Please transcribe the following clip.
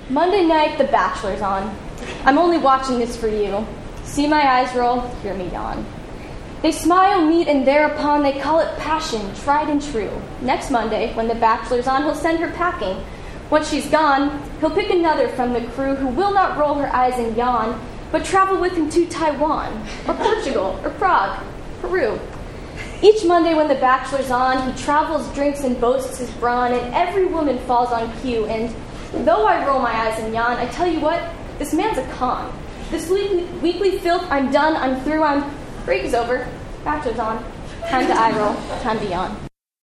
Monday night, The Bachelor's on. I'm only watching this for you. See my eyes roll, hear me yawn. They smile, meet, and thereupon they call it passion, tried and true. Next Monday, when The Bachelor's on, he'll send her packing. Once she's gone, he'll pick another from the crew who will not roll her eyes and yawn, but travel with him to Taiwan, or Portugal, or Prague, Peru. Each Monday when The Bachelor's on, he travels, drinks, and boasts his brawn, and every woman falls on cue. And though I roll my eyes and yawn, I tell you what, this man's a con. This weekly filth, I'm done, I'm through, break is over, Bachelor's on. Time to eye roll, time to yawn.